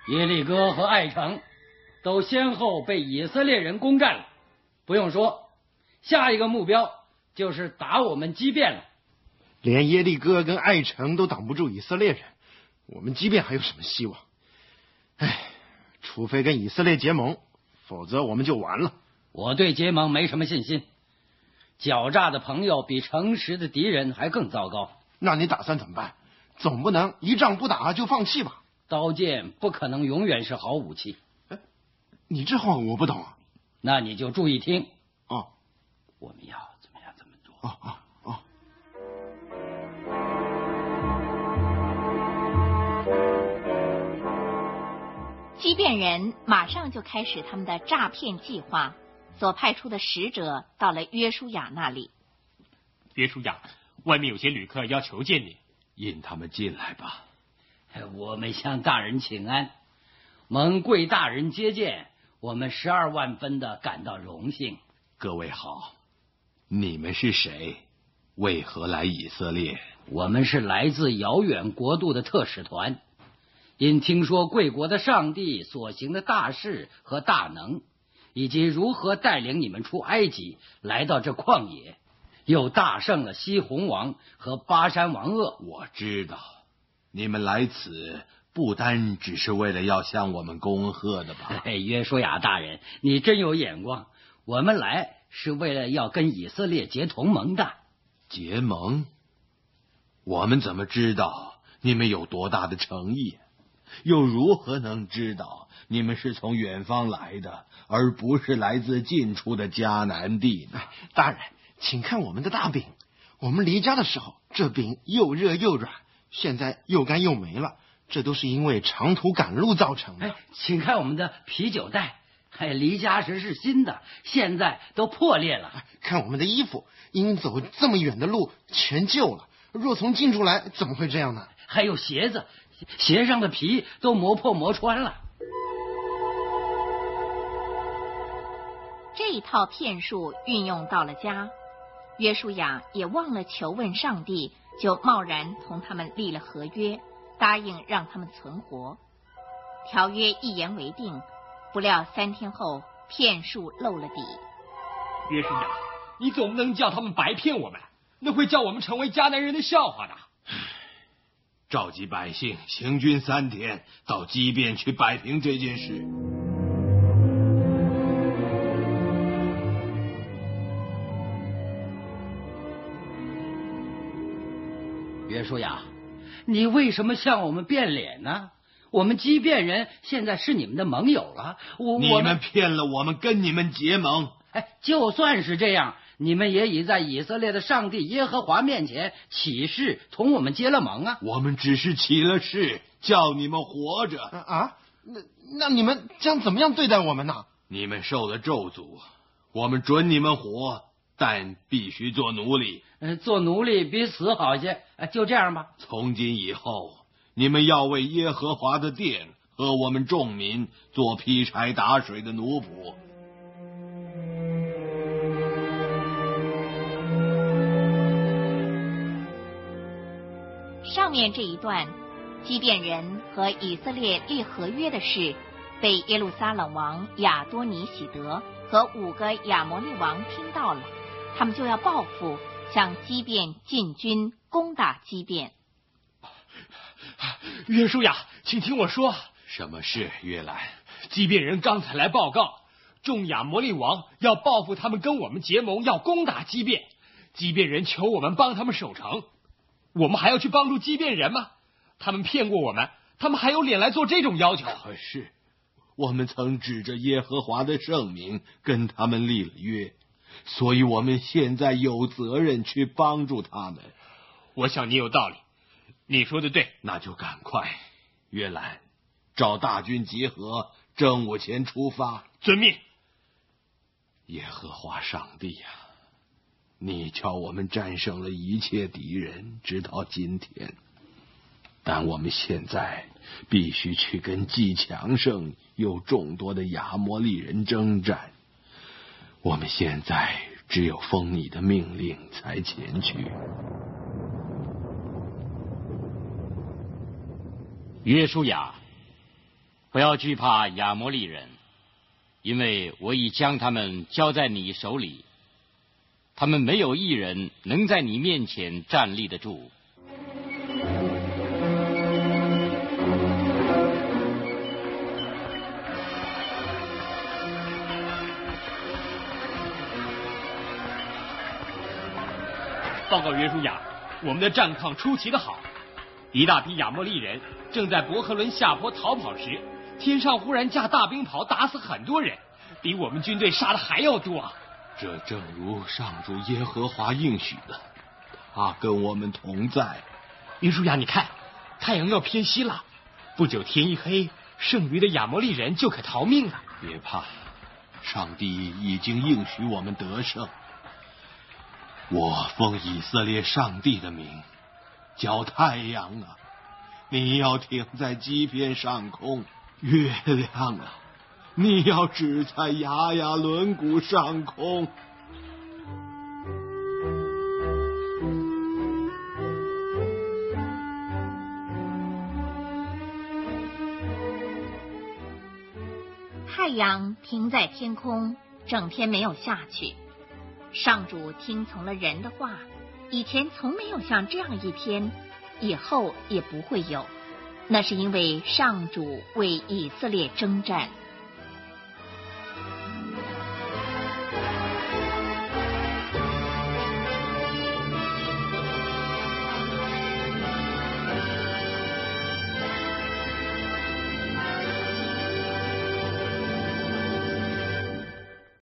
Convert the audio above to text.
耶利哥和艾城都先后被以色列人攻占了，不用说，下一个目标就是打我们基遍了。 连耶利哥跟艾城都挡不住以色列人，我们基遍还有什么希望？除非跟以色列结盟，否则我们就完了。 我对结盟没什么信心，狡诈的朋友比诚实的敌人还更糟糕。 那你打算怎么办？总不能一仗不打就放弃吧？ 刀剑不可能永远是好武器。 你这话我不懂啊。 那你就注意听。我们要怎么样这么做？ 基遍人马上就开始他们的诈骗计划，所派出的使者到了约书亚那里。 约书亚，外面有些旅客要求见你， 引他们进来吧。 我们向大人请安，蒙贵大人接见，我们12万分的感到荣幸。 各位好，你们是谁？为何来以色列？ 我们是来自遥远国度的特使团，因听说贵国的上帝所行的大事和大能，以及如何带领你们出埃及，来到这旷野，又大胜了西宏王和巴山王噩。 我知道你们来此不单只是为了要向我们恭贺的吧？ 约书亚大人，你真有眼光，我们来是为了要跟以色列结同盟的。 结盟？我们怎么知道你们有多大的诚意？又如何能知道你们是从远方来的，而不是来自近处的迦南地呢？ 大人，请看我们的大饼，我们离家的时候，这饼又热又软，现在又干又没了，这都是因为长途赶路造成的。 请看我们的啤酒袋，离家时是新的，现在都破裂了。 看我们的衣服，因走这么远的路全旧了，若从进出来怎么会这样呢？ 还有鞋子，鞋上的皮都磨破磨穿了。 这一套骗术运用到了家，约书亚也忘了求问上帝，就贸然同他们立了合约，答应让他们存活。条约一言为定，不料3天后，骗术露了底。 约书亚，你总不能叫他们白骗我们，那会叫我们成为迦南人的笑话的。 召集百姓，行军3天，到基遍去摆平这件事。 约书亚，你为什么向我们变脸呢？我们基遍人现在是你们的盟友了， 你们骗了我们，跟你们结盟。 就算是这样，你们也已在以色列的上帝耶和华面前起誓同我们结了盟啊！ 我们只是起了誓，叫你们活着。 那你们将怎么样对待我们呢？ 你们受了咒诅，我们准你们活，但必须做奴隶。 做奴隶比死好些。就这样吧。 从今以后，你们要为耶和华的殿和我们众民做劈柴打水的奴仆。 上面这一段，基遍人和以色列立合约的事，被耶路撒冷王亚多尼喜德和5个亚摩利王听到了，他们就要报复，向基遍进军，攻打基遍。 约书亚，请听我说。 什么事，约兰？ 基遍人刚才来报告，众亚摩利王要报复他们，跟我们结盟，要攻打基遍。基遍人求我们帮他们守城，我们还要去帮助基遍人吗？他们骗过我们，他们还有脸来做这种要求？ 可是我们曾指着耶和华的圣名跟他们立了约，所以我们现在有责任去帮助他们。 我想你有道理，你说的对。 那就赶快，约兰，召大军集合，正午前出发。 遵命。 耶和华上帝呀，你叫我们战胜了一切敌人，直到今天。但我们现在必须去跟既强盛又众多的亚摩利人征战。我们现在只有奉你的命令才前去。 约书亚， 不要惧怕亚摩利人，因为我已将他们交在你手里，他们没有一人能在你面前站立得住。 报告约书亚，我们的战况出奇的好。一大批亚摩利人正在伯和伦下坡逃跑时，天上忽然架大冰雹，打死很多人，比我们军队杀的还要多啊！ 这正如上主耶和华应许的，他跟我们同在。 约书亚，你看，太阳要偏西了，不久天一黑，剩余的亚摩利人就可逃命了。 别怕，上帝已经应许我们得胜。我奉以色列上帝的名，叫太阳啊，你要停在基遍上空；月亮啊，你要止在雅雅轮谷上空。 太阳停在天空，整天没有下去。上主听从了人的话，以前从没有像这样一天，以后也不会有。那是因为上主为以色列征战。